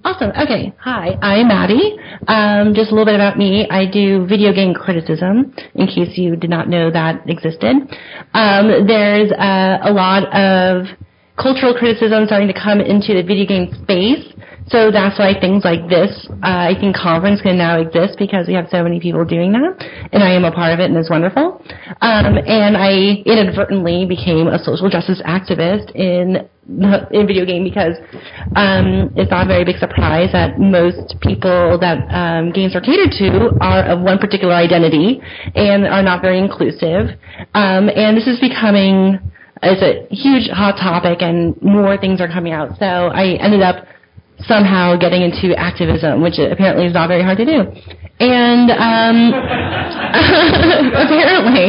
Awesome. Okay. Hi, I'm Maddie. Just a little bit about me. I do video game criticism, in case you did not know that existed. There's a lot of cultural criticism starting to come into the video game space. So that's why things like this, I think conference can now exist because we have so many people doing that, and I am a part of it, and it's wonderful. And I inadvertently became a social justice activist in video game because it's not a very big surprise that most people that games are catered to are of one particular identity and are not very inclusive. And this is becoming, it's a huge hot topic, and more things are coming out. So I ended up somehow getting into activism, which apparently is not very hard to do. And apparently,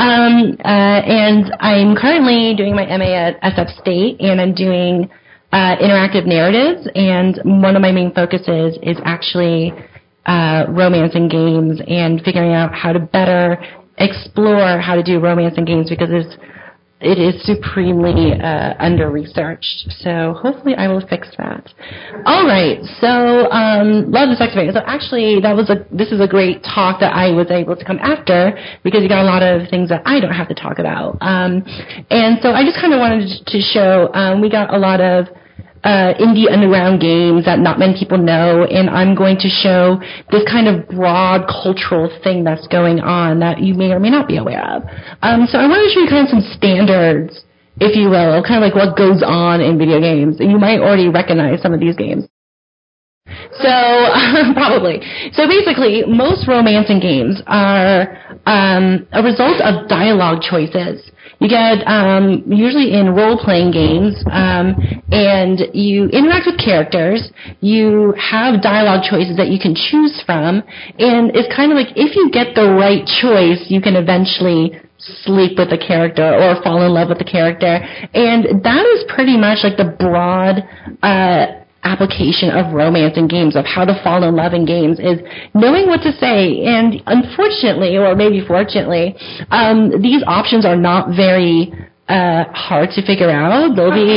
and I'm currently doing my MA at SF State, and I'm doing interactive narratives, and one of my main focuses is actually romance in games and figuring out how to better explore how to do romance in games because it is supremely under-researched. So hopefully I will fix that. All right. So love this experience. So actually, this is a great talk that I was able to come after because you got a lot of things that I don't have to talk about. And so I just kind of wanted to show we got a lot of indie underground games that not many people know, and I'm going to show this kind of broad cultural thing that's going on that you may or may not be aware of. So I want to show you kind of some standards, if you will, kind of like what goes on in video games. And you might already recognize some of these games. So, probably. So basically, most romance in games are a result of dialogue choices. You get, usually in role-playing games, and you interact with characters, you have dialogue choices that you can choose from, and it's kind of like if you get the right choice, you can eventually sleep with the character or fall in love with the character. And that is pretty much like the broad, application of romance in games, of how to fall in love in games, is knowing what to say. And unfortunately, or maybe fortunately, these options are not very hard to figure out.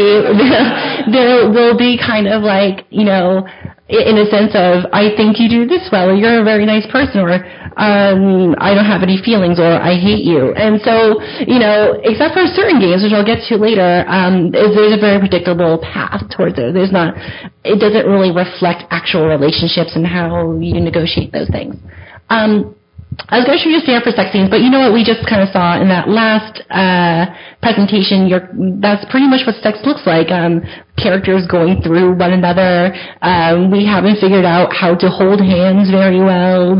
They'll be kind of like, you know, in a sense of, I think you do this well, or you're a very nice person, or I don't have any feelings, or I hate you. And so, you know, except for certain games, which I'll get to later, there's a very predictable path towards it. It doesn't really reflect actual relationships and how you negotiate those things. I was going to show you a standard for sex scenes, but you know what we just kind of saw in that last presentation? That's pretty much what sex looks like. Characters going through one another. We haven't figured out how to hold hands very well.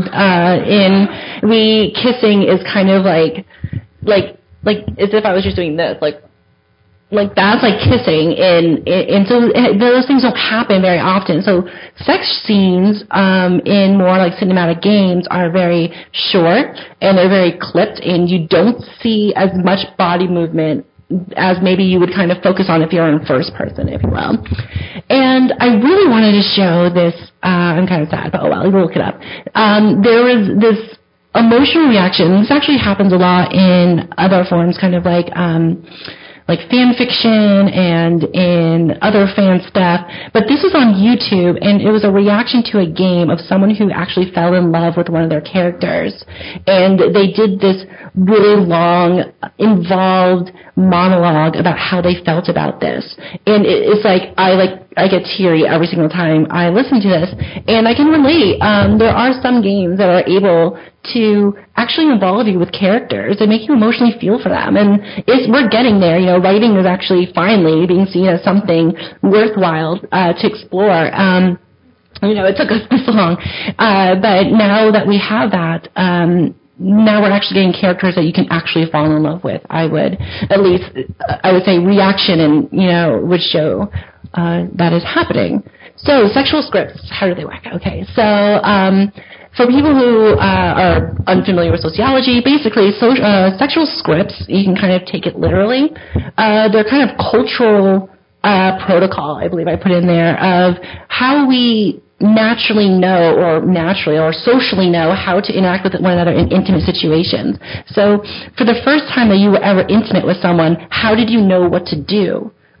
Kissing is kind of like as if I was just doing this, like that's like kissing, and so those things don't happen very often. So sex scenes in more like cinematic games are very short and they're very clipped, and you don't see as much body movement as maybe you would kind of focus on if you're in first person, if you will. And I really wanted to show this. I'm kind of sad, but oh well, we'll look it up. There was this emotional reaction. This actually happens a lot in other forms, kind of like fan fiction and in other fan stuff. But this was on YouTube, and it was a reaction to a game of someone who actually fell in love with one of their characters. And they did this really long, involved monologue about how they felt about this. And it's like, I get teary every single time I listen to this, and I can relate. There are some games that are able to actually involve you with characters and make you emotionally feel for them. And we're getting there. You know, writing is actually finally being seen as something worthwhile to explore. You know, it took us this long, but now that we have that, now we're actually getting characters that you can actually fall in love with. I would say reaction and, you know, would show that is happening. So sexual scripts, how do they work? Okay, so for people who are unfamiliar with sociology, basically sexual scripts, you can kind of take it literally. They're kind of cultural protocol, I believe I put in there, of how we naturally know or socially know how to interact with one another in intimate situations. So for the first time that you were ever intimate with someone, how did you know what to do?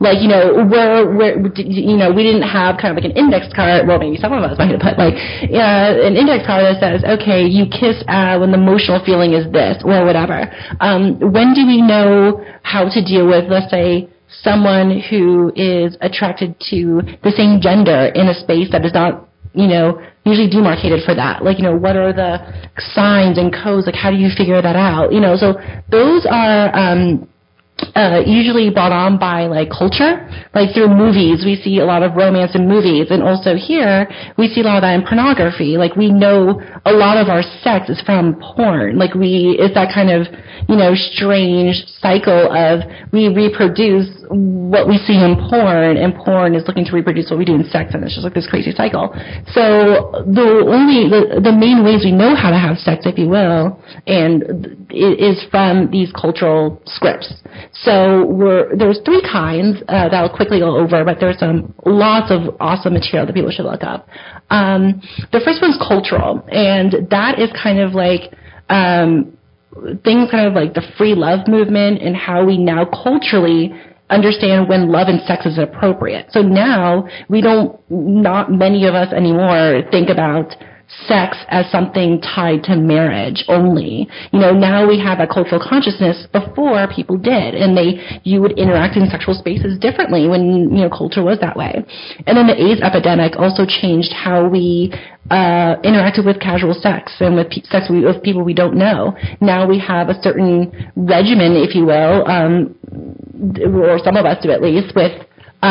Like, you know, we didn't have kind of like an index card. Well, maybe some of us might have put like an index card that says, okay, you kiss when the emotional feeling is this or whatever. When do we know how to deal with, let's say, someone who is attracted to the same gender in a space that is not, you know, usually demarcated for that? Like, you know, what are the signs and codes? Like, how do you figure that out? You know, so those are usually brought on by like culture, like through movies. We see a lot of romance in movies, and also here we see a lot of that in pornography. Like, we know a lot of our sex is from porn. Like, it's that kind of, you know, strange cycle of we reproduce what we see in porn, and porn is looking to reproduce what we do in sex, and it's just like this crazy cycle. So the main ways we know how to have sex, if you will, and it is from these cultural scripts. So there's 3 kinds that I'll quickly go over, but there's lots of awesome material that people should look up. The first one's cultural, and that is kind of like things kind of like the free love movement and how we now culturally understand when love and sex is appropriate. So now not many of us anymore think about sex as something tied to marriage only. You know, now we have a cultural consciousness. Before, people did, and you would interact in sexual spaces differently when, you know, culture was that way. And then the AIDS epidemic also changed how we interacted with casual sex and with sex with people we don't know. Now we have a certain regimen, if you will, or some of us do at least, with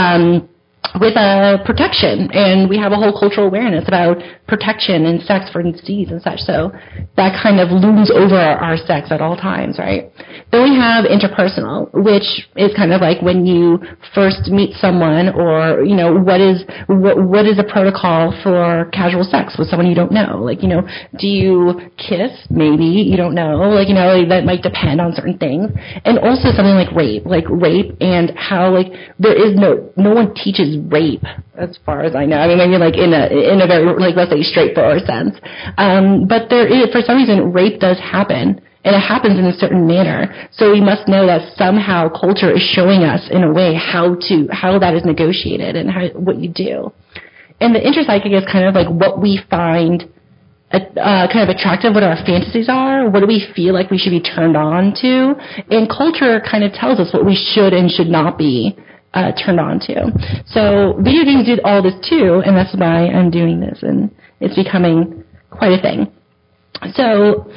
protection, and we have a whole cultural awareness about protection and sex for disease and such. So that kind of looms over our sex at all times, right? Then we have interpersonal, which is kind of like when you first meet someone, or, you know, what is a protocol for casual sex with someone you don't know? Like, you know, do you kiss? Maybe, you don't know. Like, you know, that might depend on certain things. And also something like rape and how, like, there is no one teaches rape as far as I know. I mean, maybe like in a very, like, let's say straightforward sense. But there is, for some reason, rape does happen. And it happens in a certain manner. So we must know that somehow culture is showing us in a way how that is negotiated and what you do. And the interpsychic is kind of like what we find kind of attractive, what our fantasies are, what do we feel like we should be turned on to. And culture kind of tells us what we should and should not be turned on to. So video games do all this too, and that's why I'm doing this, and it's becoming quite a thing. So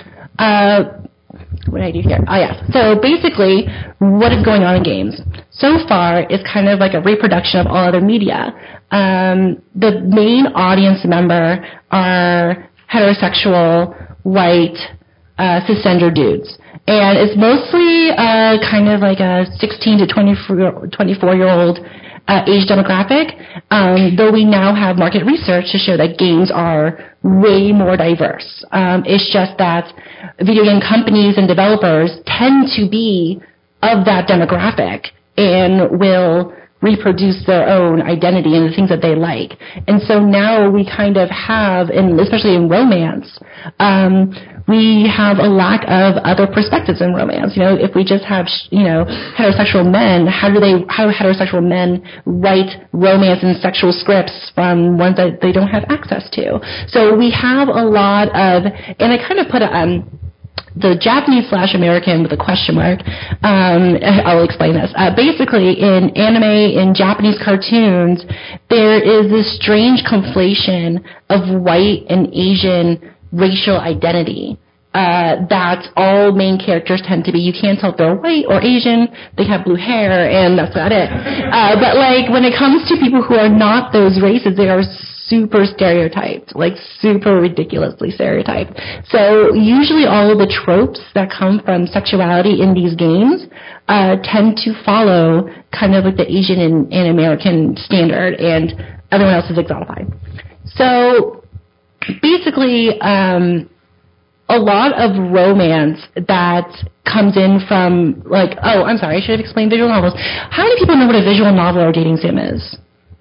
what did I do here? Oh, yeah. So basically, what is going on in games? So far, it's kind of like a reproduction of all other media. The main audience member are heterosexual, white, cisgender dudes. And it's mostly kind of like a 16 to 24-year-old age demographic, though we now have market research to show that games are way more diverse. It's just that video game companies and developers tend to be of that demographic and will reproduce their own identity and the things that they like. And so now we kind of have, and especially in romance, we have a lack of other perspectives in romance. You know, if we just have, you know, heterosexual men, how do heterosexual men write romance and sexual scripts from ones that they don't have access to? So we have a lot of, and I kind of put the Japanese/American with a question mark. I'll explain this. Basically, in anime, in Japanese cartoons, there is this strange conflation of white and Asian racial identity that all main characters tend to be. You can't tell if they're white or Asian. They have blue hair, and that's about it. But like when it comes to people who are not those races, they are super stereotyped, like super ridiculously stereotyped. So usually all of the tropes that come from sexuality in these games tend to follow kind of like the Asian and American standard, and everyone else is exotified. So basically, a lot of romance that comes in from, like, oh, I'm sorry, I should have explained visual novels. How many people know what a visual novel or dating sim is?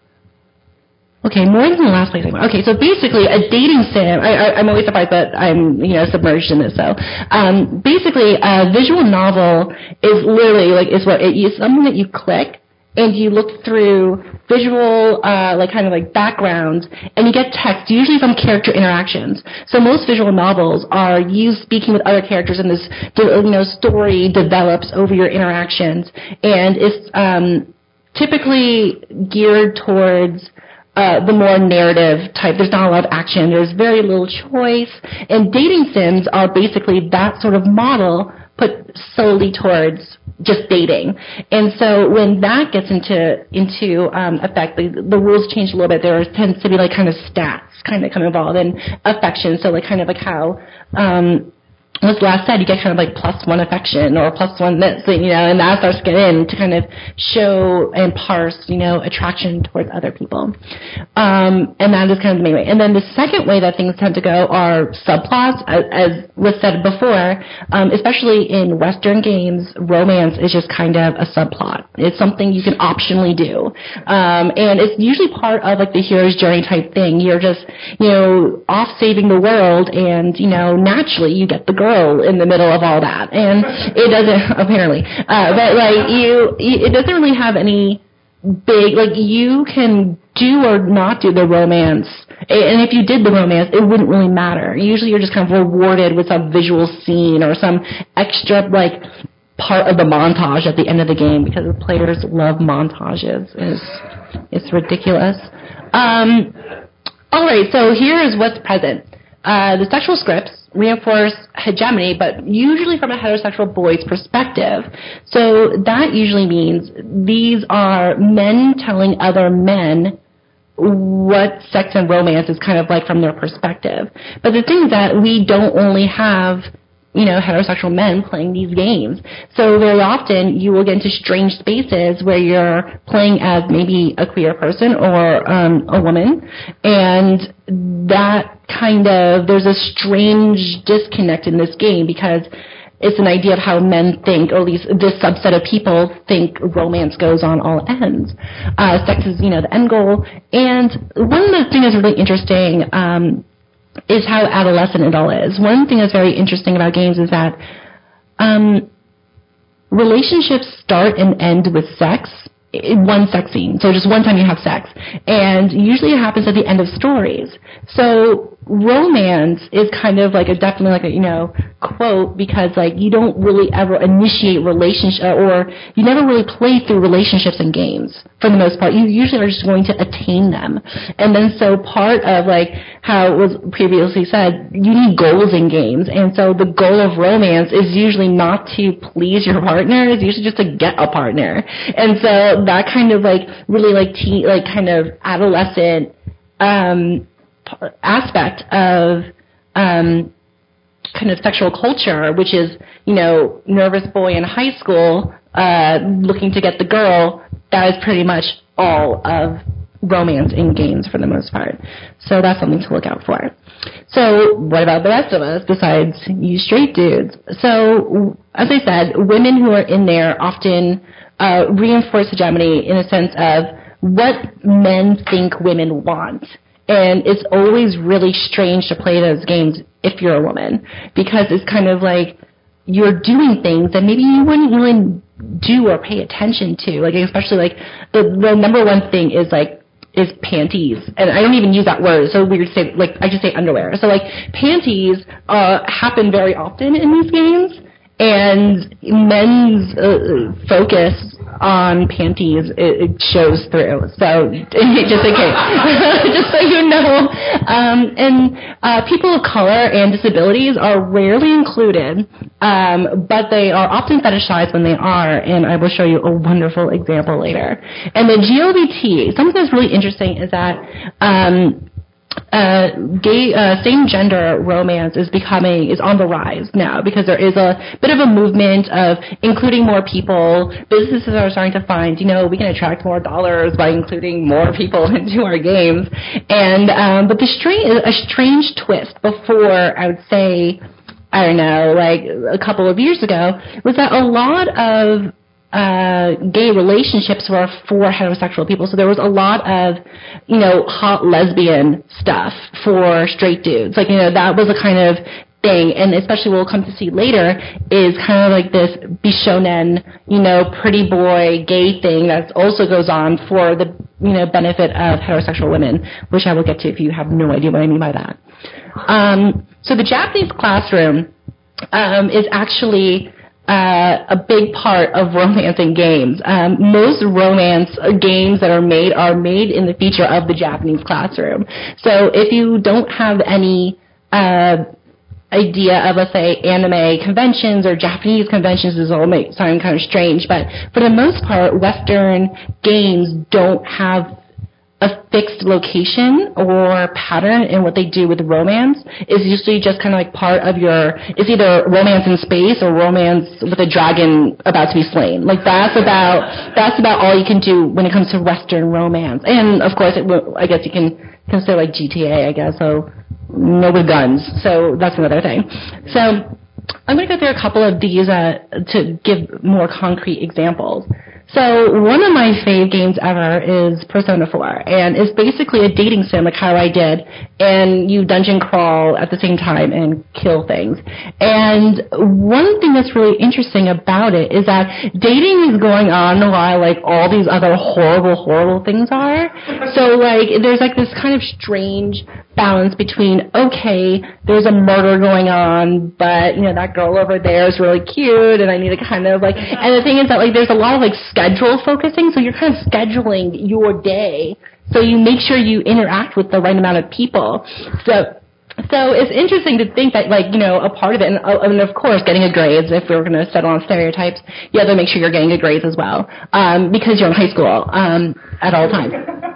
Okay, more than the last place I went. Okay, so basically a dating sim, I'm always surprised that I'm, you know, submerged in this, so. Basically, a visual novel is literally, like, it's something that you click, and you look through visual, kind of like backgrounds, and you get text, usually from character interactions. So most visual novels are you speaking with other characters, and this, story develops over your interactions, and it's typically geared towards the more narrative type. There's not a lot of action. There's very little choice. And dating sims are basically that sort of model put solely towards just dating. And so when that gets into effect, the rules change a little bit. There tends to be like kind of stats kind of come involved and affection. So like kind of like how was last said, you get kind of like +1 affection or +1 this, and that starts to get in to kind of show and parse, attraction towards other people. And that is kind of the main way. And then the second way that things tend to go are subplots, as was said before, especially in Western games, romance is just kind of a subplot. It's something you can optionally do. And it's usually part of like the hero's journey type thing. You're just, off saving the world, and, naturally you get the girl in the middle of all that, and it doesn't apparently, but like it doesn't really have any big, like you can do or not do the romance, and if you did the romance, it wouldn't really matter. Usually you're just kind of rewarded with some visual scene or some extra like part of the montage at the end of the game, because the players love montages. It's ridiculous. All right, so here is what's present. The sexual scripts reinforce hegemony, but usually from a heterosexual boy's perspective. So that usually means these are men telling other men what sex and romance is kind of like from their perspective. But the thing is that we don't only have heterosexual men playing these games. So very often you will get into strange spaces where you're playing as maybe a queer person or a woman, and that there's a strange disconnect in this game, because it's an idea of how men think, or at least this subset of people think romance goes on all ends. Sex is, the end goal. And one of the things that's really interesting is how adolescent it all is. One thing that's very interesting about games is that relationships start and end with sex in one sex scene. So just one time you have sex. And usually it happens at the end of stories. So romance is kind of like definitely like a, quote, because like you don't really ever initiate relationship, or you never really play through relationships in games for the most part. You usually are just going to attain them. And then so part of like how it was previously said, you need goals in games. And so the goal of romance is usually not to please your partner, it's usually just to get a partner. And so that kind of like really like kind of adolescent aspect of kind of sexual culture, which is, nervous boy in high school looking to get the girl, that is pretty much all of romance in games for the most part. So that's something to look out for. So what about the rest of us besides you straight dudes? So as I said, women who are in there often reinforce hegemony in a sense of what men think women want. And it's always really strange to play those games if you're a woman, because it's kind of like you're doing things that maybe you wouldn't really do or pay attention to. Like, especially like the number one thing is panties. And I don't even use that word. It's so weird to say, like, I just say underwear. So like panties happen very often in these games. And men's focus on panties, it shows through. So just in case, just so you know. And people of color and disabilities are rarely included, but they are often fetishized when they are. And I will show you a wonderful example later. And the GLBT, something that's really interesting is that gay same-gender romance is on the rise now, because there is a bit of a movement of including more people. Businesses are starting to find, we can attract more dollars by including more people into our games. And but a strange twist before, I would say, I don't know, like a couple of years ago, was that a lot of gay relationships were for heterosexual people. So there was a lot of, hot lesbian stuff for straight dudes. Like, that was a kind of thing, and especially what we'll come to see later, is kind of like this bishonen, pretty boy, gay thing that also goes on for the, benefit of heterosexual women, which I will get to if you have no idea what I mean by that. So the Japanese classroom is actually a big part of romancing games. Most romance games that are made in the feature of the Japanese classroom. So if you don't have any idea of, let's say, anime conventions or Japanese conventions, this all may sound kind of strange, but for the most part, Western games don't have a fixed location or pattern in what they do with romance. Is usually just kind of like part of it's either romance in space or romance with a dragon about to be slain. Like that's about all you can do when it comes to Western romance. And of course, I guess you can consider like GTA, I guess, so no with guns. So that's another thing. So I'm going to go through a couple of these to give more concrete examples. So one of my fave games ever is Persona 4, and it's basically a dating sim like How I Did, and you dungeon crawl at the same time and kill things. And one thing that's really interesting about it is that dating is going on while like all these other horrible things are. So like there's like this kind of strange balance between, okay, there's a murder going on, but that girl over there is really cute, and I need to kind of like, and the thing is that like there's a lot of like schedule focusing, so you're kind of scheduling your day, so you make sure you interact with the right amount of people. So it's interesting to think that, like, a part of it, and of course, getting good grades, if we're going to settle on stereotypes, you have to make sure you're getting good grades as well, because you're in high school at all times.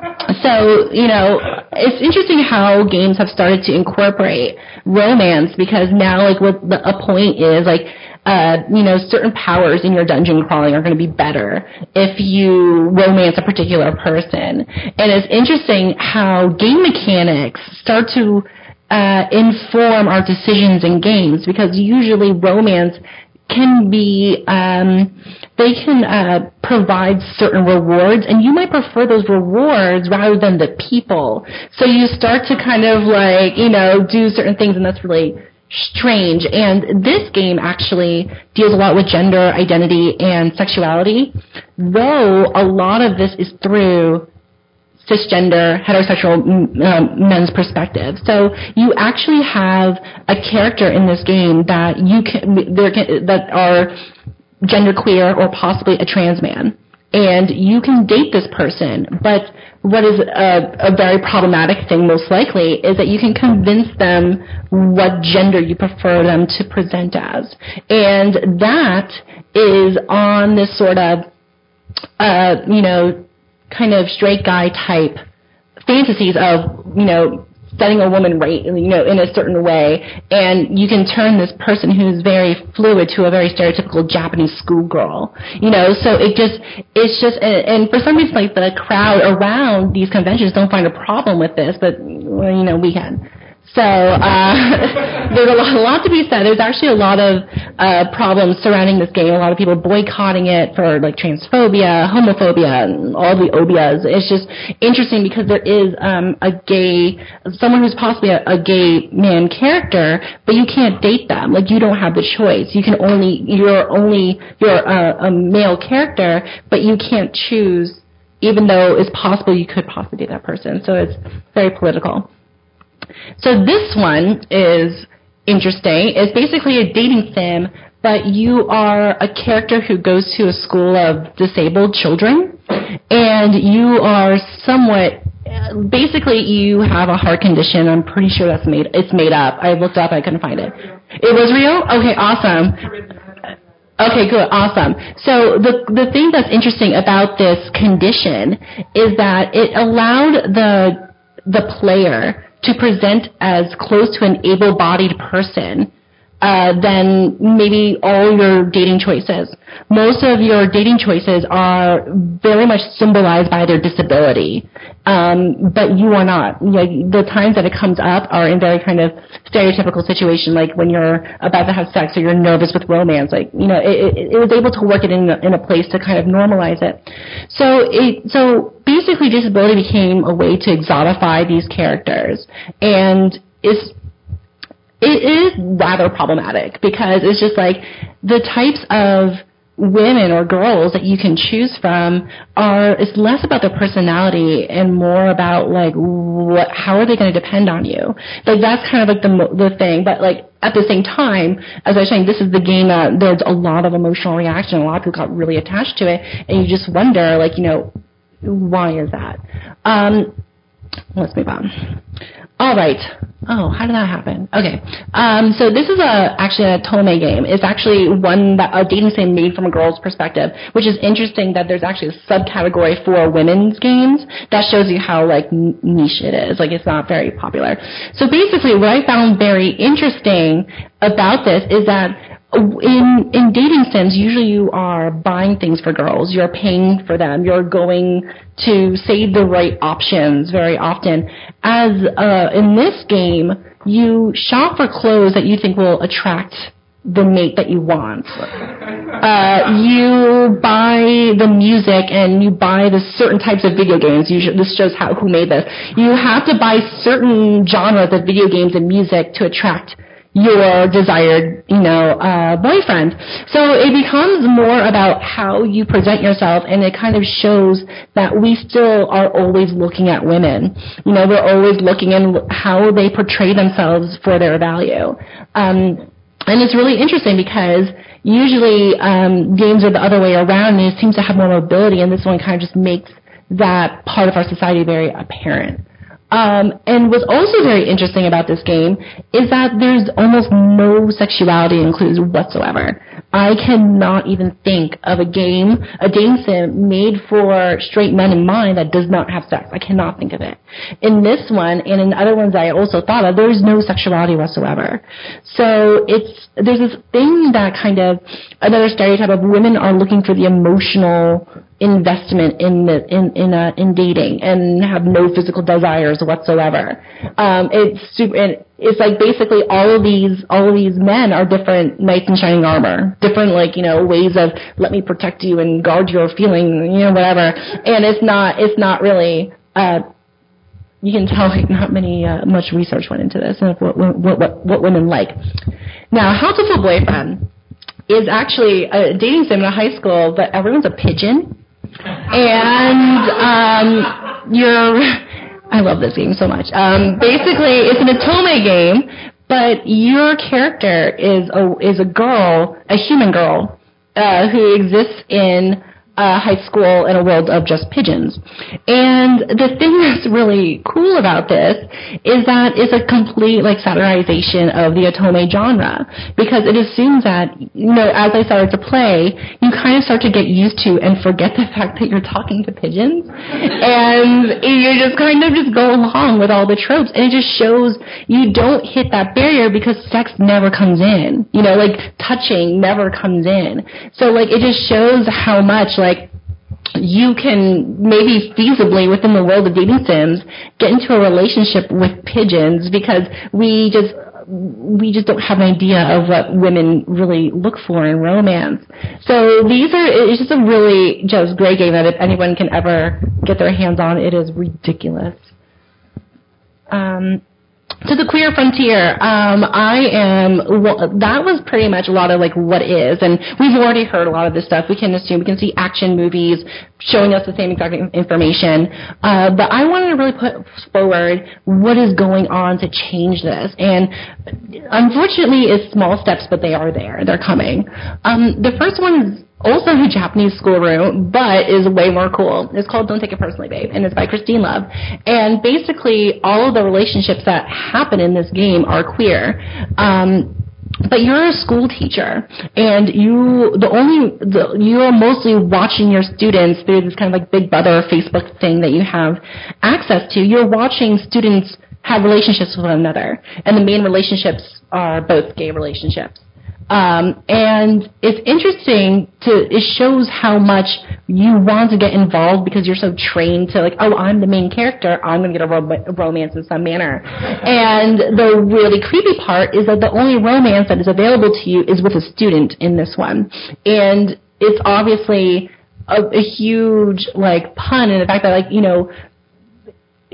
So, it's interesting how games have started to incorporate romance, because now, like, what a point is, like, certain powers in your dungeon crawling are going to be better if you romance a particular person. And it's interesting how game mechanics start to inform our decisions in games, because usually romance can be, they can provide certain rewards, and you might prefer those rewards rather than the people. So you start to kind of like, do certain things, and that's really strange. And this game actually deals a lot with gender identity and sexuality, though a lot of this is through cisgender, heterosexual men's perspective. So you actually have a character in this game that that are genderqueer or possibly a trans man, and you can date this person. But what is a very problematic thing, most likely, is that you can convince them what gender you prefer them to present as, and that is on this sort of kind of straight guy type fantasies of, setting a woman right, in a certain way, and you can turn this person who's very fluid to a very stereotypical Japanese schoolgirl, so it's just, and for some reason, like, the crowd around these conventions don't find a problem with this, but, we can. So there's a lot to be said. There's actually a lot of problems surrounding this game. A lot of people boycotting it for like transphobia, homophobia, and all the obias. It's just interesting because there is someone who's possibly a gay man character, but you can't date them. Like, you don't have the choice. You're a male character, but you can't choose, even though it's possible you could possibly date that person. So it's very political. So this one is interesting. It's basically a dating sim, but you are a character who goes to a school of disabled children, and you are somewhat, basically you have a heart condition. I'm pretty sure it's made up. I looked up, I couldn't find it. It was real? Okay, awesome. Okay, good, awesome. So the thing that's interesting about this condition is that it allowed the player to present as close to an able-bodied person than maybe all your dating choices. Most of your dating choices are very much symbolized by their disability, but you are not. The times that it comes up are in very kind of stereotypical situation, like when you're about to have sex or you're nervous with romance. Like, it was able to work it in a place to kind of normalize it. So basically, disability became a way to exotify these characters, and it is rather problematic because it's just like the types of women or girls that you can choose from it's less about their personality and more about like how are they going to depend on you. Like that's kind of like the thing. But like at the same time, as I was saying, this is the game that there's a lot of emotional reaction. A lot of people got really attached to it, and you just wonder, like, why is that? Let's move on. All right. Oh, how did that happen? Okay. So this is actually a Otome game. It's actually one that a dating sim made from a girl's perspective, which is interesting that there's actually a subcategory for women's games. That shows you how like niche it is. Like it's not very popular. So basically what I found very interesting about this is that in dating sims, usually you are buying things for girls. You're paying for them. You're going to save the right options very often. As in this game, you shop for clothes that you think will attract the mate that you want. You buy the music and you buy the certain types of video games. This shows who made this. You have to buy certain genres of video games and music to attract your desired, boyfriend. So it becomes more about how you present yourself, and it kind of shows that we still are always looking at women. We're always looking at how they portray themselves for their value. And it's really interesting because usually games are the other way around, and it seems to have more mobility, and this one kind of just makes that part of our society very apparent. And what's also very interesting about this game is that there's almost no sexuality included whatsoever. I cannot even think of a dating sim made for straight men in mind that does not have sex. I cannot think of it. In this one and in other ones I also thought of, there's no sexuality whatsoever. So there's this thing that kind of another stereotype of women are looking for the emotional investment in dating and have no physical desires whatsoever. It's like basically all of these men are different knights in shining armor, different ways of let me protect you and guard your feeling, whatever. And it's not really. You can tell like not much research went into this and what women like. Now, How to Full Boyfriend is actually a dating sim in a high school, but everyone's a pigeon. And I love this game so much. Basically, it's an Otome game, but your character is a girl, a human girl, who exists in high school in a world of just pigeons. And the thing that's really cool about this is that it's a complete satirization of the Otome genre, because it assumes that, as I started to play, you kind of start to get used to and forget the fact that you're talking to pigeons. And you just kind of just go along with all the tropes. And it just shows you don't hit that barrier because sex never comes in. Touching never comes in. So it just shows how much you can maybe feasibly within the world of dating sims get into a relationship with pigeons, because we just don't have an idea of what women really look for in romance. So it's just a really just great game that if anyone can ever get their hands on, it is ridiculous. To the queer frontier, that was pretty much a lot of what is, and we've already heard a lot of this stuff. We can see action movies showing us the same exact information, but I wanted to really put forward what is going on to change this, and unfortunately it's small steps, but they are there. They're coming. The first one is also a Japanese schoolroom, but is way more cool. It's called Don't Take It Personally, Babe, and it's by Christine Love. And basically, all of the relationships that happen in this game are queer. But you're a school teacher, and you are mostly watching your students through this kind of Big Brother Facebook thing that you have access to. You're watching students have relationships with one another, and the main relationships are both gay relationships. And it's interesting it shows how much you want to get involved because you're so trained to I'm the main character, I'm going to get a romance in some manner. And the really creepy part is that the only romance that is available to you is with a student in this one. And it's obviously a huge pun in the fact that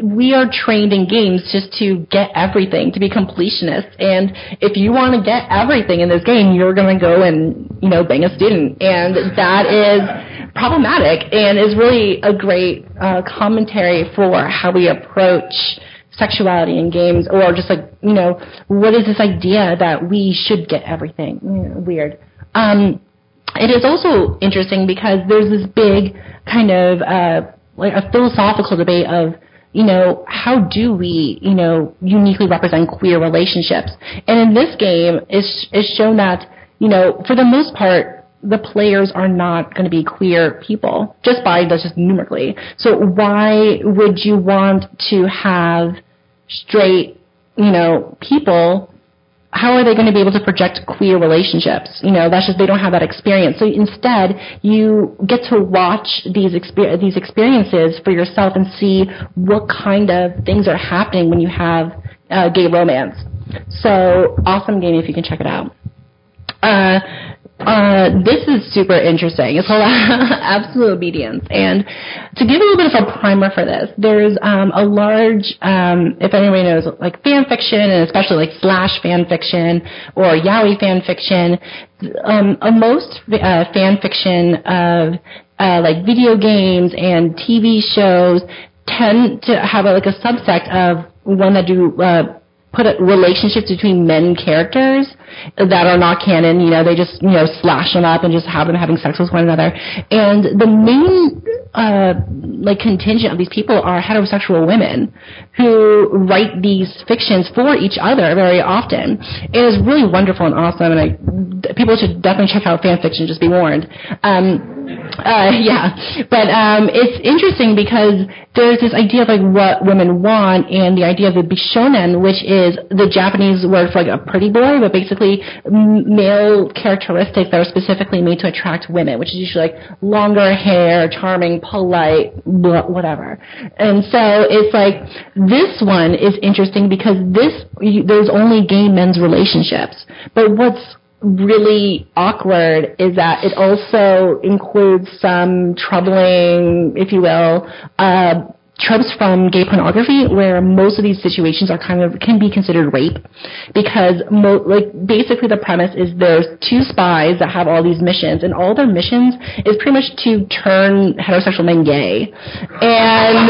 we are trained in games just to get everything, to be completionists. And if you want to get everything in this game, you're going to go and, bang a student. And that is problematic and is really a great commentary for how we approach sexuality in games, or just what is this idea that we should get everything? Weird. It is also interesting because there's this big kind of a philosophical debate of, how do we, uniquely represent queer relationships? And in this game, it's shown that, for the most part, the players are not going to be queer people, just numerically. So why would you want to have straight, people? How are they going to be able to project queer relationships? That's just, they don't have that experience. So instead, you get to watch these experiences for yourself and see what kind of things are happening when you have gay romance. So, awesome game if you can check it out. This is super interesting. It's called Absolute Obedience. And to give a little bit of a primer for this, there's a large, if anybody knows, fan fiction, and especially slash fan fiction or yaoi fan fiction. Most fan fiction of video games and TV shows tend to have a subsect of one that do put relationships between men characters that are not canon. They just, slash them up and just have them having sex with one another. And the main, contingent of these people are heterosexual women who write these fictions for each other very often. It is really wonderful and awesome, and people should definitely check out fan fiction, just be warned. But it's interesting because there's this idea of what women want, and the idea of the bishonen, which is the Japanese word for a pretty boy, but basically male characteristics that are specifically made to attract women, which is usually longer hair, charming, polite, whatever. And so it's this one is interesting because there's only gay men's relationships. But what's really awkward is that it also includes some troubling, if you will, tropes from gay pornography, where most of these situations are can be considered rape, because basically the premise is there's two spies that have all these missions, and all their missions is pretty much to turn heterosexual men gay. And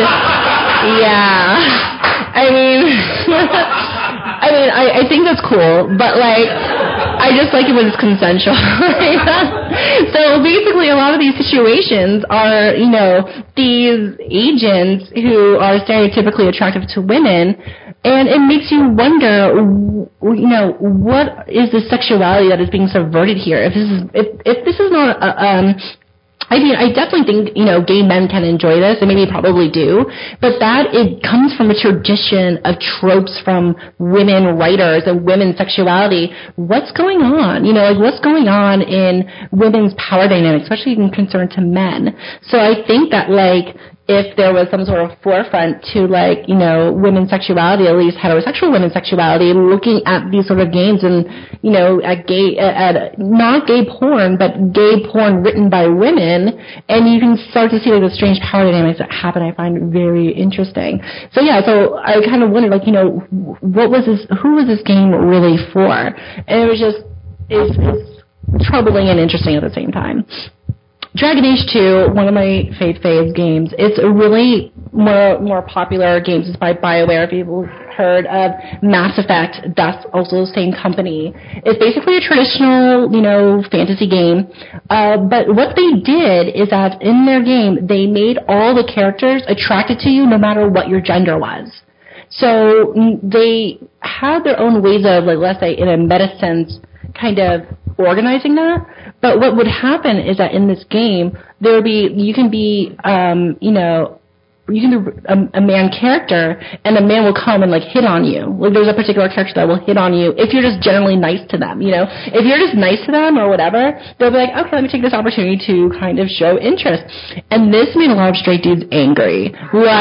I think that's cool, but I just like it when it's consensual. So basically a lot of these situations are, these agents who are stereotypically attractive to women, and it makes you wonder, what is the sexuality that is being subverted here? If this is not I definitely think, gay men can enjoy this, and maybe probably do, but that it comes from a tradition of tropes from women writers and women's sexuality. What's going on? What's going on in women's power dynamics, especially in concern to men? So I think that, if there was some sort of forefront to women's sexuality, at least heterosexual women's sexuality, looking at these sort of games and at not gay porn, but gay porn written by women, and you can start to see the strange power dynamics that happen. I find very interesting. So I kind of wondered what was this? Who was this game really for? And it was just it's troubling and interesting at the same time. Dragon Age 2, one of my fave games. It's a really more popular games. It's by BioWare. If you've heard of Mass Effect, that's also the same company. It's basically a traditional, fantasy game. But what they did is that in their game, they made all the characters attracted to you no matter what your gender was. So they had their own ways of, let's say, in a meta sense, kind of organizing that. But what would happen is that in this game, you can be a man character, and a man will come and hit on you. There's a particular character that will hit on you if you're just generally nice to them. If you're just nice to them or whatever, they'll be okay, let me take this opportunity to kind of show interest. And this made a lot of straight dudes angry.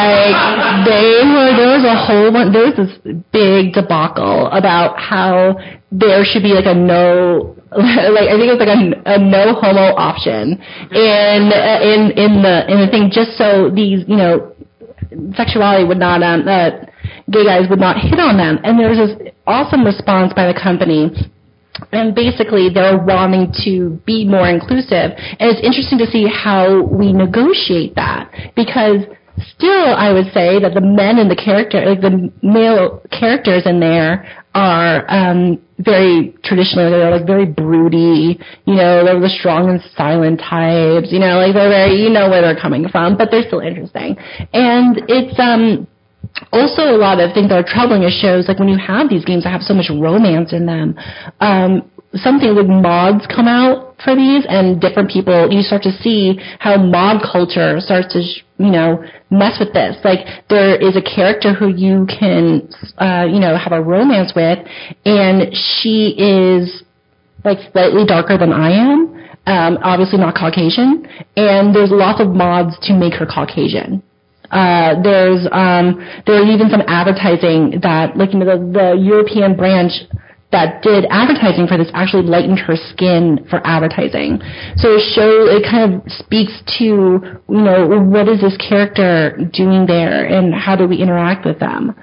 There was this big debacle about how there should be a no. I think it's a no homo option in the thing, just so these sexuality would not, gay guys would not hit on them. And there was this awesome response by the company. And basically, they're wanting to be more inclusive. And it's interesting to see how we negotiate that. Because still, I would say that the men in the character, like the male characters in there are very traditional. They're like very broody. You know, they're the strong and silent types. You know, like they're very, you know where they're coming from, but they're still interesting. And it's also a lot of things that are troubling is shows like when you have these games that have so much romance in them. Something like mods come out for these, and different people, you start to see how mod culture starts to, mess with this. Like, there is a character who you can, have a romance with, and she is, like, slightly darker than I am, obviously not Caucasian, and there's lots of mods to make her Caucasian. There are even some advertising that, like, the European branch that did advertising for this actually lightened her skin for advertising. So it kind of speaks to, what is this character doing there and how do we interact with them?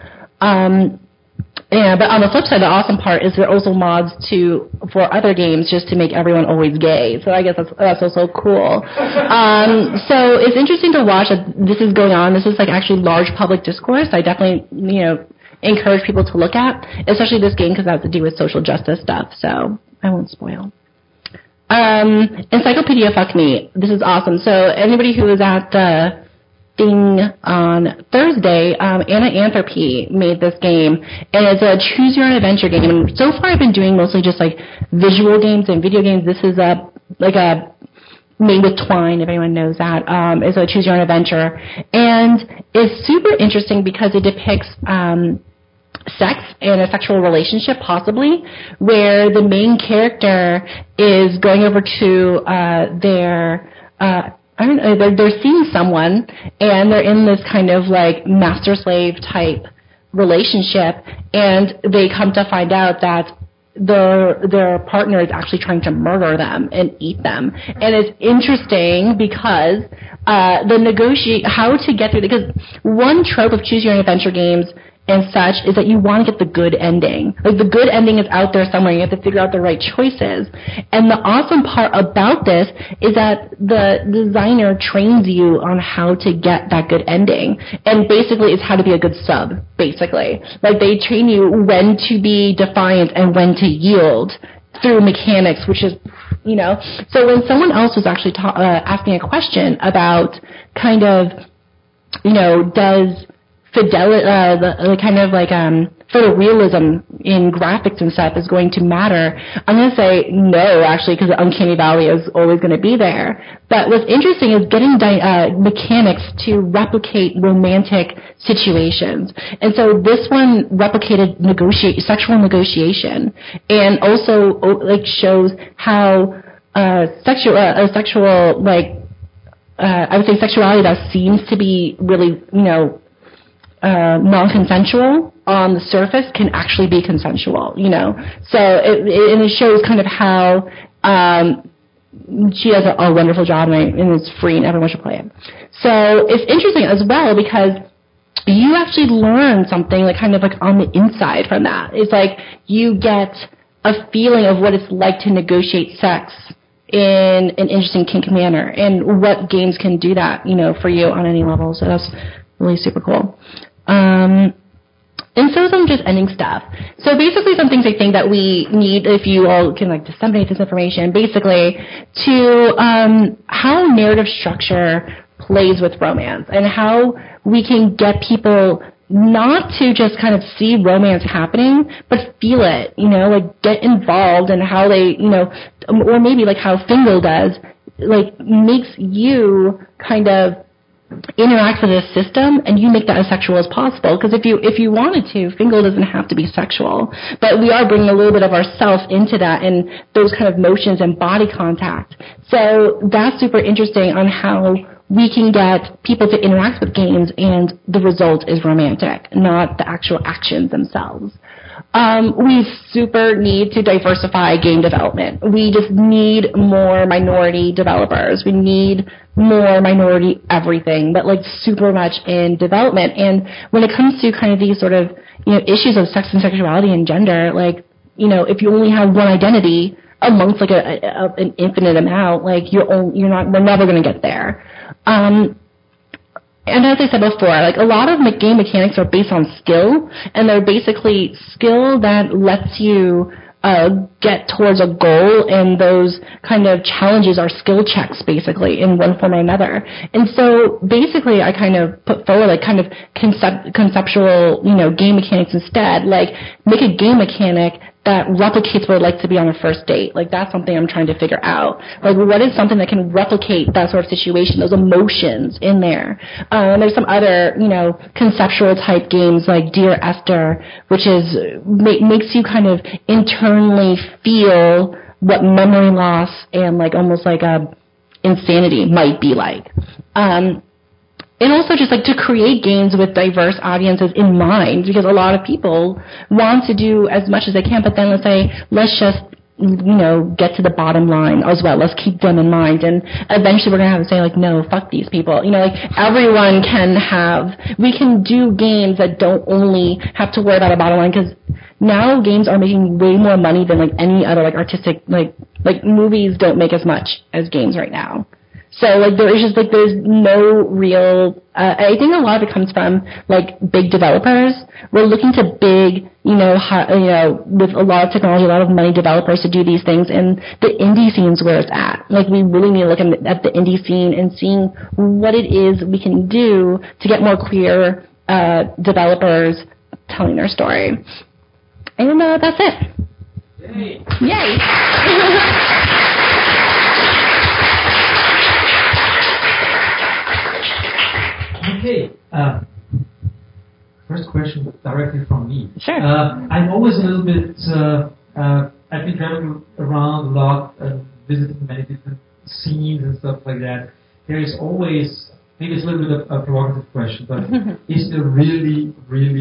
But on the flip side, the awesome part is there are also mods for other games just to make everyone always gay. So I guess that's also cool. So it's interesting to watch that this is going on. This is like actually large public discourse. I definitely, encourage people to look at, especially this game because it has to do with social justice stuff. So I won't spoil. Encyclopedia Fuck Me. This is awesome. So anybody who was at the thing on Thursday, Anna Anthropy made this game, and it's a choose your own adventure game. And so far I've been doing mostly just like visual games and video games. This is made with Twine, if anyone knows that. It's a choose your own adventure. And it's super interesting because it depicts sex and a sexual relationship, possibly, where the main character is going over to they're seeing someone, and they're in this kind of like master-slave type relationship, and they come to find out that their partner is actually trying to murder them and eat them. And it's interesting because how to get through, because one trope of choose your own adventure games and such is that you want to get the good ending. Like, the good ending is out there somewhere. You have to figure out the right choices. And the awesome part about this is that the designer trains you on how to get that good ending. And basically it's how to be a good sub, basically. Like, they train you when to be defiant and when to yield through mechanics, which is, So when someone else was actually asking a question about kind of, does fidelity, the kind of like photorealism in graphics and stuff is going to matter, I'm going to say no, actually, because the uncanny valley is always going to be there. But what's interesting is getting mechanics to replicate romantic situations. And so this one replicated sexual negotiation, and also like shows how I would say sexuality that seems to be really, non-consensual on the surface can actually be consensual, So it shows kind of how she does a wonderful job, and it's free, and everyone should play it. So it's interesting as well because you actually learn something like kind of like on the inside from that. It's like you get a feeling of what it's like to negotiate sex in an interesting kink manner, and what games can do that, for you on any level. So that's really super cool. And so some just ending stuff. So basically some things I think that we need, if you all can like disseminate this information, basically to how narrative structure plays with romance, and how we can get people not to just kind of see romance happening, but feel it, like get involved, and how they, or maybe like how Fingal does, like makes you kind of interact with the system, and you make that as sexual as possible. Because if you wanted to, Fingal doesn't have to be sexual, but we are bringing a little bit of ourself into that, and those kind of motions and body contact. So that's super interesting on how we can get people to interact with games, and the result is romantic, not the actual actions themselves. We super need to diversify game development. We just need more minority developers. We need more minority everything, but like super much in development. And when it comes to kind of these sort of, issues of sex and sexuality and gender, like, if you only have one identity amongst like an infinite amount, like we're never going to get there. And as I said before, like a lot of game mechanics are based on skill, and they're basically skill that lets you get towards a goal, and those kind of challenges are skill checks basically in one form or another. And so basically I kind of put forward like kind of conceptual, game mechanics instead, like make a game mechanic that replicates what it's like to be on a first date. Like that's something I'm trying to figure out. Like what is something that can replicate that sort of situation, those emotions in there. And there's some other, conceptual type games like Dear Esther, which is makes you kind of internally feel what memory loss and like almost like a insanity might be like. And also just like to create games with diverse audiences in mind, because a lot of people want to do as much as they can, but then let's just, get to the bottom line as well. Let's keep them in mind. And eventually we're going to have to say like, no, fuck these people. Everyone we can do games that don't only have to worry about a bottom line, because now games are making way more money than like any other like artistic, like movies don't make as much as games right now. So there's no real. I think a lot of it comes from like big developers. We're looking to big, with a lot of technology, a lot of money developers to do these things, and the indie scene's where it's at. Like we really need to look at the indie scene and seeing what it is we can do to get more queer developers telling their story. And that's it. Yay! Yay! Okay, first question directly from me. Sure. I'm always a little bit, I've been traveling around a lot and visiting many different scenes and stuff like that. There is always, maybe it's a little bit of a provocative question, but is there really,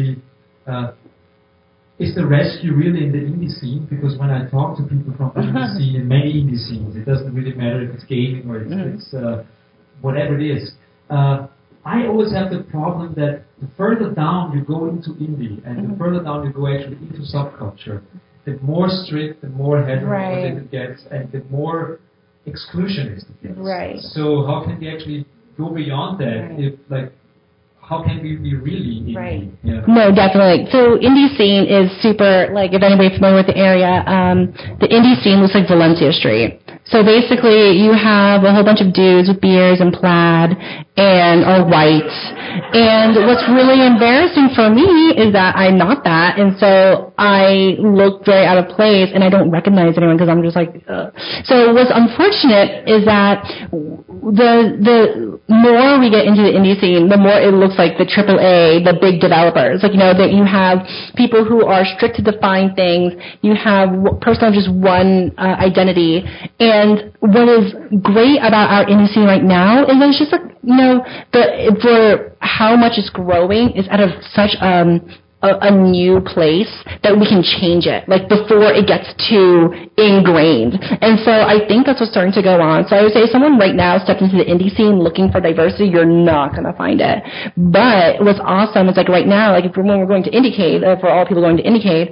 is the rescue really in the indie scene? Because when I talk to people from the indie scene, in many indie scenes, it doesn't really matter if it's gaming or it's whatever it is. I always have the problem that the further down you go into indie and the further down you go actually into subculture, the more strict, the more heteronormative it gets, and the more exclusionist it gets. Right. So how can we actually go beyond that? If how can we be really indie? Right. Yeah. No, definitely. So indie scene is super, like if anybody's familiar with the area, the indie scene looks like Valencia Street. So basically you have a whole bunch of dudes with beards and plaid and are white. And what's really embarrassing for me is that I'm not that. And so I look very out of place and I don't recognize anyone because I'm just like, ugh. So what's unfortunate is that the more we get into the indie scene, the more it looks like the AAA, the big developers. Like, that you have people who are strict to define things. You have person of just one identity. And what is great about our indie scene right now is that it's just like, for how much it's growing is at such a new place that we can change it, like before it gets too ingrained. And so I think that's what's starting to go on. So I would say if someone right now steps into the indie scene looking for diversity, you're not going to find it. But what's awesome is like right now, like when we're going to Indiecade, for all people going to Indiecade,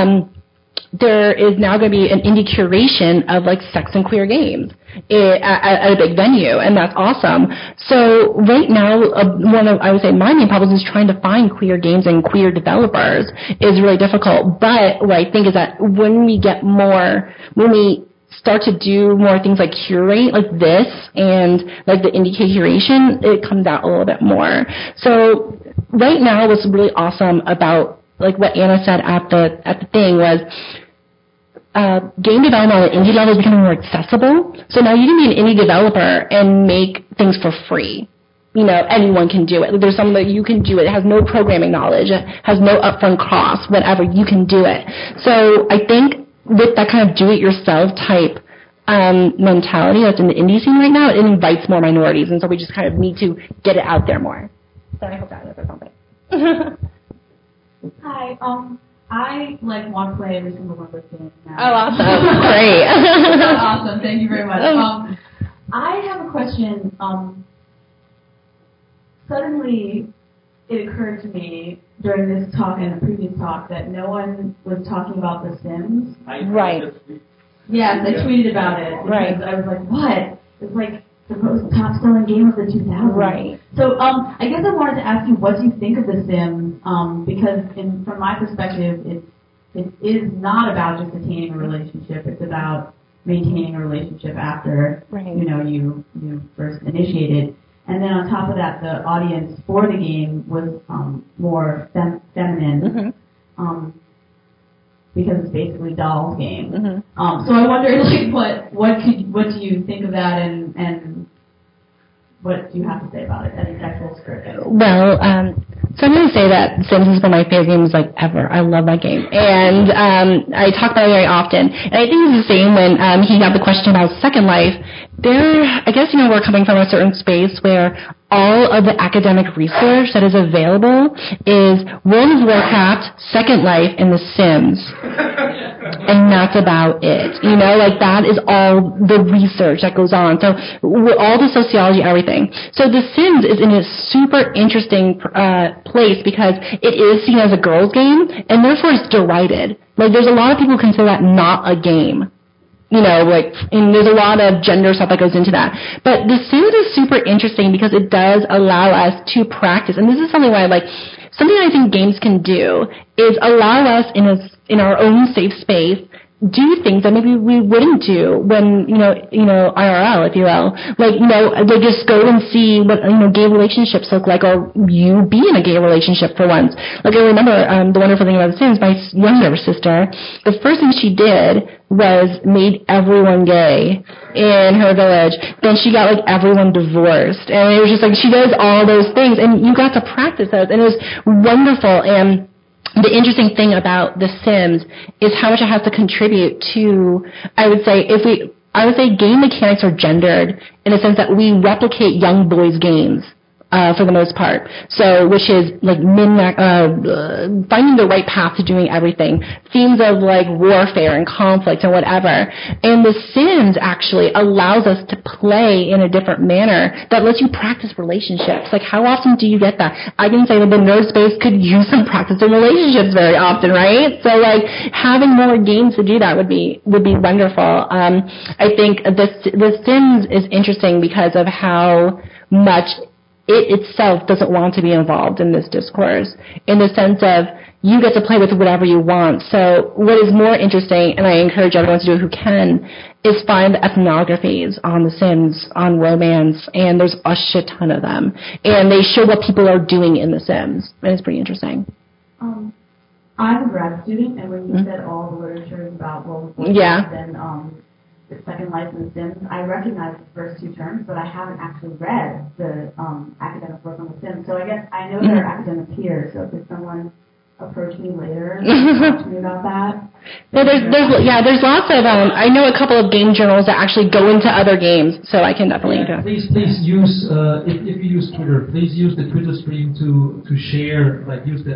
there is now going to be an indie curation of like sex and queer games at a big venue, and that's awesome. So right now, one of, I would say, my main problems is trying to find queer games and queer developers is really difficult. But what I think is that when we start to do more things like curate like this and like the Indiecade curation, it comes out a little bit more. So right now what's really awesome about like what Anna said at the thing was game development on the indie level is becoming more accessible. So now you can be an indie developer and make things for free. Anyone can do it. There's something that you can do it. It has no programming knowledge. It has no upfront cost. Whatever, you can do it. So I think with that kind of do-it-yourself type mentality that's in the indie scene right now, it invites more minorities. And so we just kind of need to get it out there more. So I hope that answers something. Hi. I want to play every single one of those games now. Oh, awesome! Great. Awesome. Thank you very much. I have a question. Suddenly, it occurred to me during this talk and the previous talk that no one was talking about The Sims. Right. Yes, I tweeted about it. Right. I was like, what? It's like the most top-selling game of the 2000s. Right. So I guess I wanted to ask you, what do you think of The Sims? Because from my perspective, it is not about just attaining a relationship. It's about maintaining a relationship after you first initiated. And then on top of that, the audience for the game was more feminine, because it's basically dolls game. So I wondered, what do you think of that, and what do you have to say about it? Any sexual script? Well, so I'm going to say that Sims is one of my favorite games ever. I love that game, and I talk about it very often. And I think it's the same when he got the question about Second Life. I guess we're coming from a certain space where all of the academic research that is available is World of Warcraft, Second Life, and The Sims. And that's about it. That is all the research that goes on. So all the sociology, everything. So The Sims is in a super interesting place because it is seen as a girls' game, and therefore it's derided. There's a lot of people who consider that not a game. And there's a lot of gender stuff that goes into that. But The Sims is super interesting because it does allow us to practice. And this is something something I think games can do is allow us in our own safe space do things that maybe we wouldn't do when, IRL, if you will. Just go and see what, gay relationships look like, or you be in a gay relationship for once. I remember, the wonderful thing about The Sims, my younger sister, the first thing she did was made everyone gay in her village. Then she got, everyone divorced. And it was just she does all those things, and you got to practice those, and it was wonderful. And the interesting thing about The Sims is how much it has to contribute to, I would say game mechanics are gendered in the sense that we replicate young boys' games. For the most part. So, which is finding the right path to doing everything. Themes of warfare and conflict and whatever. And The Sims actually allows us to play in a different manner that lets you practice relationships. How often do you get that? I can say that the nerd space could use some practice in relationships very often, right? So, having more games to do that would be wonderful. I think The Sims is interesting because of how much it itself doesn't want to be involved in this discourse, in the sense of you get to play with whatever you want. So what is more interesting, and I encourage everyone to do it who can, is find the ethnographies on The Sims, on romance, and there's a shit ton of them. And they show what people are doing in The Sims, and it's pretty interesting. I'm a grad student, and when you said all the literature is about World War II, then the Second Life and The Sims, I recognize the first two terms, but I haven't actually read the academic work on The Sims. So I guess I know there are academic peers, so could someone approach me later and talk to me about that? Well, there's lots of, I know a couple of game journals that actually go into other games, so I can definitely do it. Please use, if you use Twitter, please use the Twitter stream to share, use the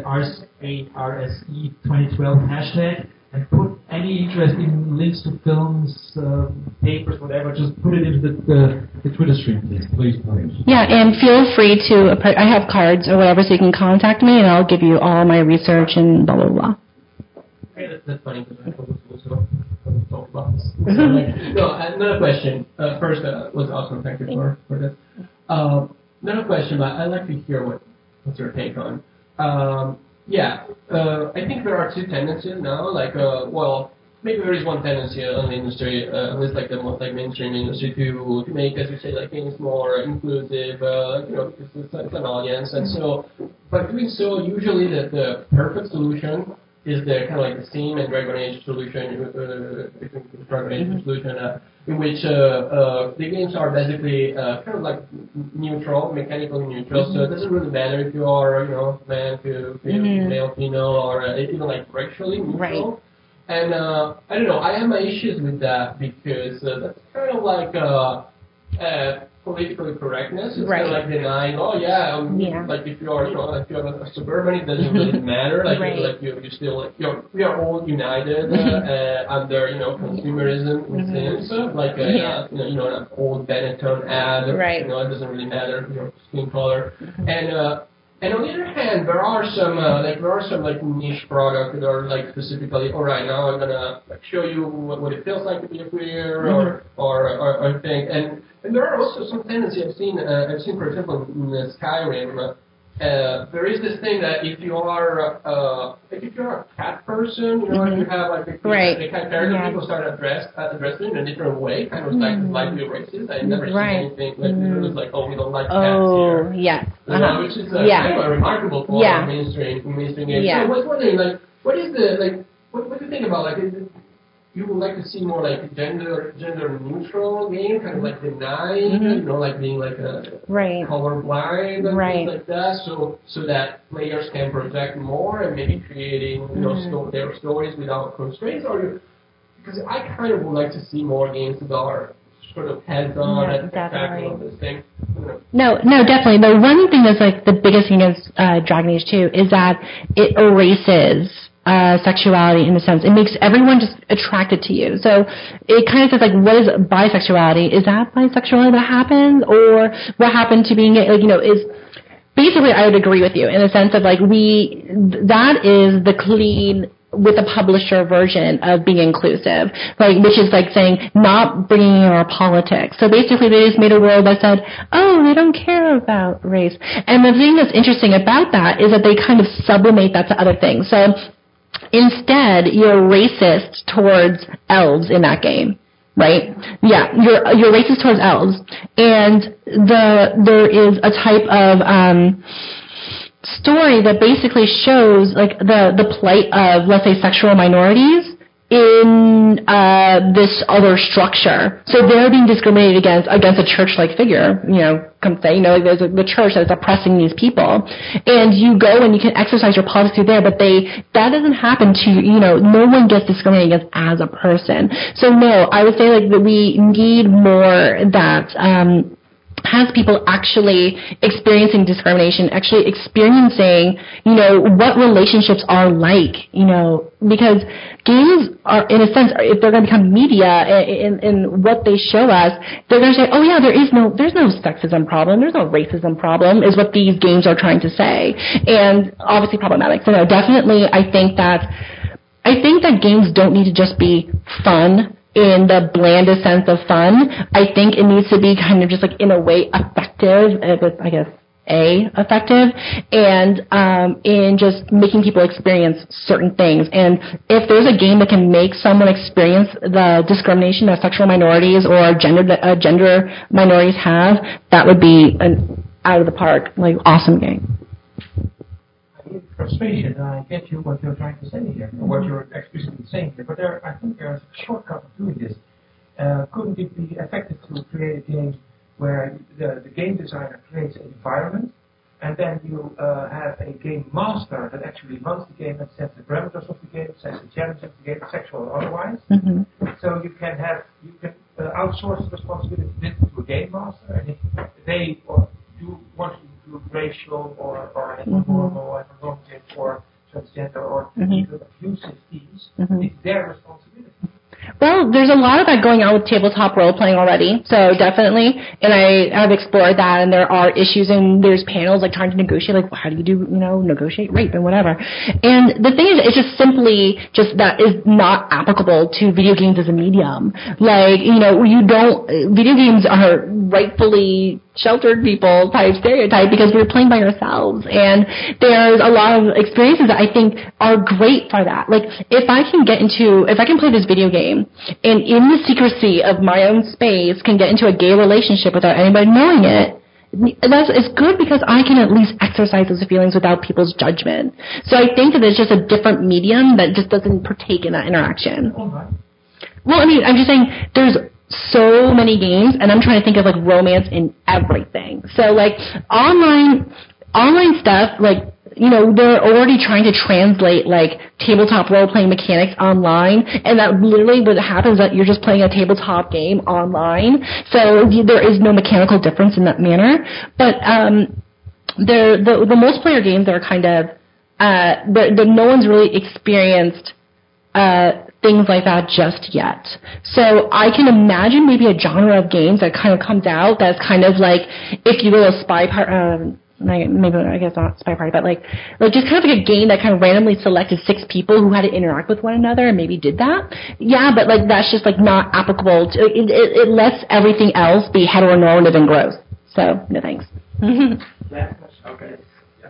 RSE 2012 hashtag, and put any interesting links to films, papers, whatever, just put it into the Twitter stream, please. Yeah, and feel free to, I have cards or whatever, so you can contact me, and I'll give you all my research and blah, blah, blah. Okay, that's funny, because I also talk about this. Another question. First, was awesome, thank you for this. Another question, but I'd like to hear what's your take on. I think there are two tendencies now. Maybe there is one tendency on the industry, at least the most mainstream industry, to make, as you say, games more inclusive, because it's an audience, and so by doing so, usually the perfect solution is the kind of the Steam and Dragon Age solution, Dragon Age solution, in which the games are basically kind of neutral, mechanically neutral. So it doesn't really matter if you are, man to male, female, or even racially neutral. Right. And I don't know, I have my issues with that because that's kind of politically correctness. It's Right. kind of like denying, like if you are, if you're a suburban, it doesn't really matter. Like, Right. you're still like, we are all united under, consumerism in a sense. Like, an old Benetton ad. Right. It doesn't really matter, skin color. And on the other hand, there are some niche products that are like specifically, all right, now I'm gonna show you what it feels like to be a queer or thing. And there are also some tendencies I've seen, for example, in Skyrim. There is this thing that if you are a cat person, if you have like the cat character, people start addressing in a different way, kind of like slightly racist. I never seen anything like it was like, we don't like cats here. Yes. Which is kind of remarkable for mainstream game. Yeah. So I was wondering, like, what is the what do you think about like? You would like to see more like gender neutral game, kind of like denying, like being like a colorblind and things like that, so that players can project more and maybe creating their stories without constraints. Because I kind of would like to see more games that are sort of hands-on and spectacular of this thing. No, definitely. The one thing that's like the biggest thing against Dragon Age 2 is that it erases sexuality in a sense. It makes everyone just attracted to you. So it kind of says like, what is bisexuality? Is that bisexuality that happens, or what happened to being like is basically I would agree with you in the sense of like that is the clean with the publisher version of being inclusive, like which is like saying not bringing in our politics. So basically, they just made a world that said, they don't care about race. And the thing that's interesting about that is that they kind of sublimate that to other things. So instead, you're racist towards elves in that game. Right? Yeah, you're racist towards elves, and there is a type of story that basically shows like the plight of, let's say, sexual minorities in this other structure. So they're being discriminated against a church-like figure. Come say, there's the church that is oppressing these people, and you go and you can exercise your politics through there, but that doesn't happen to no one gets discriminated against as a person. So no, I would say like that we need more that has people actually experiencing discrimination, actually experiencing, what relationships are like, because games are, in a sense, if they're going to become media in what they show us, they're going to say, there's no sexism problem, there's no racism problem, is what these games are trying to say, and obviously problematic. So no, definitely, I think that games don't need to just be fun in the blandest sense of fun. I think it needs to be kind of just like in a way effective, effective, and in just making people experience certain things. And if there's a game that can make someone experience the discrimination that sexual minorities or gender minorities have, that would be an out of the park, like awesome game. Frustration. I get you what you're trying to say here, or what you're explicitly saying here. But I think there's a shortcut of doing this. Couldn't it be effective to create a game where the game designer creates an environment, and then you have a game master that actually runs the game and sets the parameters of the game, sets the challenges of the game, sexual or otherwise. Mm-hmm. So you can outsource the responsibility to a game master, and if they do want to include racial or normal and normative or transgender or even abusive themes, it's their responsibility. Well, there's a lot of that going on with tabletop role-playing already, so definitely, and I have explored that, and there are issues, and there's panels, like, trying to negotiate, like, well, how do you negotiate rape and whatever, and the thing is, it's just simply that is not applicable to video games as a medium. Like, video games are rightfully sheltered people type stereotype because we're playing by ourselves, and there's a lot of experiences that I think are great for that. Like, if I can play this video game and in the secrecy of my own space can get into a gay relationship without anybody knowing it, it's good because I can at least exercise those feelings without people's judgment. So I think that it's just a different medium that just doesn't partake in that interaction. Well, I mean, I'm just saying there's so many games, and I'm trying to think of like romance in everything. So like online stuff, like they're already trying to translate like tabletop role-playing mechanics online, and that literally what happens is that you're just playing a tabletop game online. So there is no mechanical difference in that manner. But the multiplayer games that are kind of no one's really experienced things like that just yet. So I can imagine maybe a genre of games that kind of comes out that's kind of like, if you will, a spy maybe I guess not spy party, but like just kind of like a game that kind of randomly selected 6 people who had to interact with one another and maybe did that. Yeah, but like that's just like not applicable. It lets everything else be heteronormative and gross. So no thanks. Okay. Yes.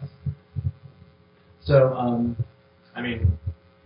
So I mean,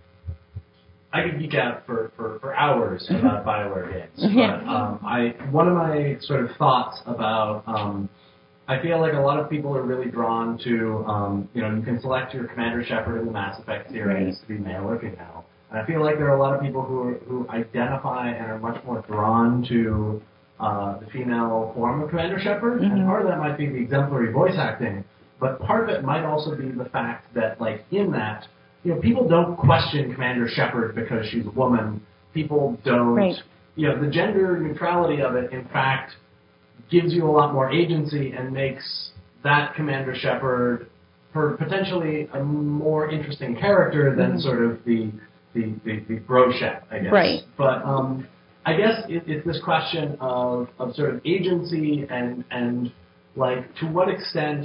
I could geek out for hours about BioWare games. But one of my sort of thoughts about I feel like a lot of people are really drawn to you can select your Commander Shepard in the Mass Effect series to be male or female. And I feel like there are a lot of people who identify and are much more drawn to the female form of Commander Shepard, and part of that might be the exemplary voice acting, but part of it might also be the fact that, like, in that, people don't question Commander Shepard because she's a woman. People don't, the gender neutrality of it, in fact, gives you a lot more agency and makes that Commander Shepard potentially a more interesting character than sort of the bro Shep, I guess. Right. But I guess it's this question of sort of agency and like, to what extent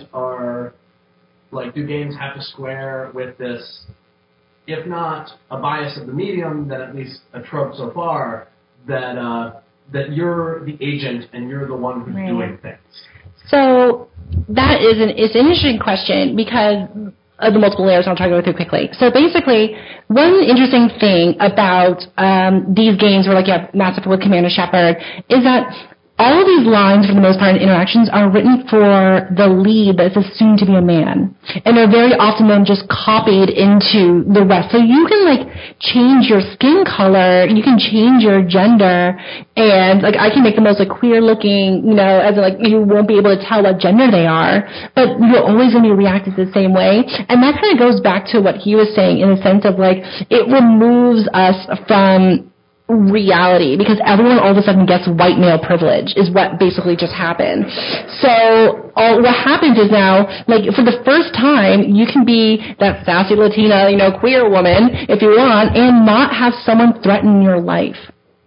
do games have to square with this, if not a bias of the medium, then at least a trope so far, that you're the agent and you're the one who's doing things? So that is an interesting question because of the multiple layers. I'll try to go through quickly. So basically, one interesting thing about these games where like you have Mass Effect with Commander Shepard is that all of these lines, for the most part, in interactions are written for the lead that's assumed to be a man. And they're very often then just copied into the rest. So you can, like, change your skin color, you can change your gender, and, like, I can make the most, like, queer-looking, as in, like, you won't be able to tell what gender they are, but you're always going to be reacted the same way. And that kind of goes back to what he was saying in the sense of, like, it removes us from reality because everyone all of a sudden gets white male privilege is what basically just happened. So what happens is now, like, for the first time, you can be that sassy Latina, queer woman if you want and not have someone threaten your life,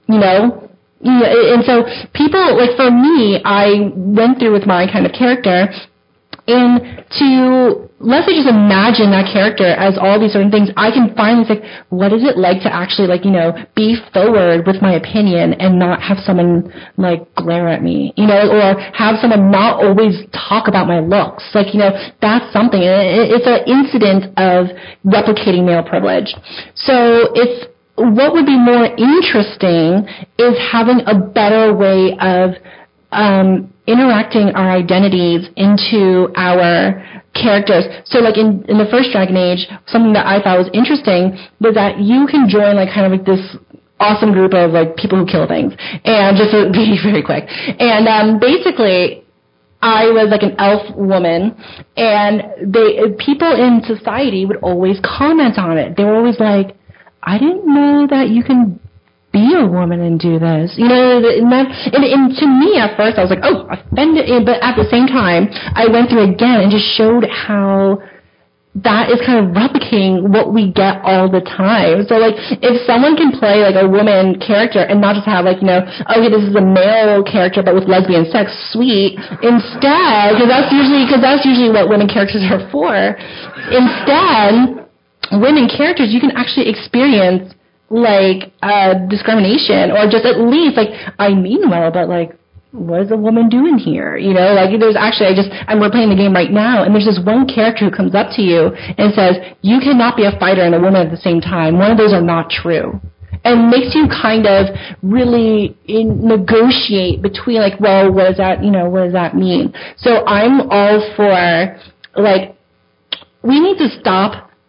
and so people, like, for me, I went through with my kind of character and to let's say just imagine that character as all these certain things, I can finally say, what is it like to actually, like, be forward with my opinion and not have someone, like, glare at me, or have someone not always talk about my looks. Like, that's something. It's an incident of replicating male privilege. So what would be more interesting is having a better way of interacting our identities into our characters. So, like, in the first Dragon Age, something that I thought was interesting was that you can join, like, kind of like this awesome group of, like, people who kill things. And just to be very quick. And basically, I was like an elf woman, and people in society would always comment on it. They were always like, I didn't know that you can be a woman and do this, and to me at first I was like, oh, offended, but at the same time I went through again and just showed how that is kind of replicating what we get all the time. So, like, if someone can play like a woman character and not just have, like, okay, this is a male character but with lesbian sex, sweet, instead, because that's usually what women characters are for. Instead, women characters, you can actually experience, like, discrimination, or just at least, like, I mean well, but, like, what is a woman doing here? Like, there's actually, I'm replaying the game right now, and there's this one character who comes up to you and says, you cannot be a fighter and a woman at the same time. One of those are not true. And makes you kind of really negotiate between, like, well, what does that mean? So I'm all for, like, we need to stop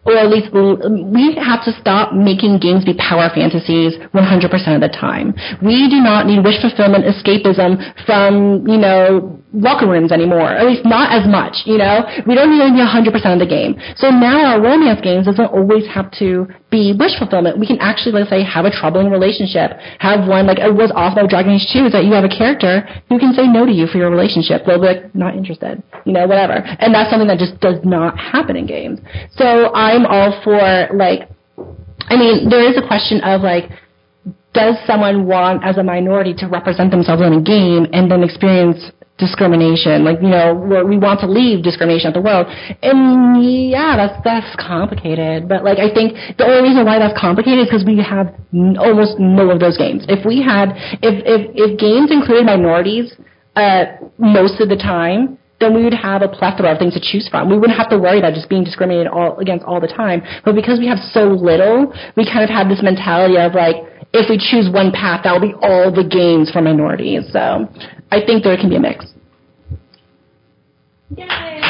or at least we have to stop making games be power fantasies 100% of the time. We do not need wish fulfillment escapism from, locker rooms anymore, at least not as much, We don't need to be 100% of the game. So now our romance games doesn't always have to be wish fulfillment. We can actually, let's say, have a troubling relationship, have one, like it was awesome about Dragon Age 2, is that you have a character who can say no to you for your relationship. They'll be like, not interested, whatever. And that's something that just does not happen in games. So I'm all for, there is a question of, does someone want, as a minority, to represent themselves in a game and then experience discrimination? We want to leave discrimination at the world. And yeah, that's complicated. But I think the only reason why that's complicated is because we have almost no of those games. If games included minorities most of the time, then we would have a plethora of things to choose from. We wouldn't have to worry about just being discriminated against all the time. But because we have so little, we kind of have this mentality of if we choose one path, that will be all the games for minorities. So I think there can be a mix. Yay!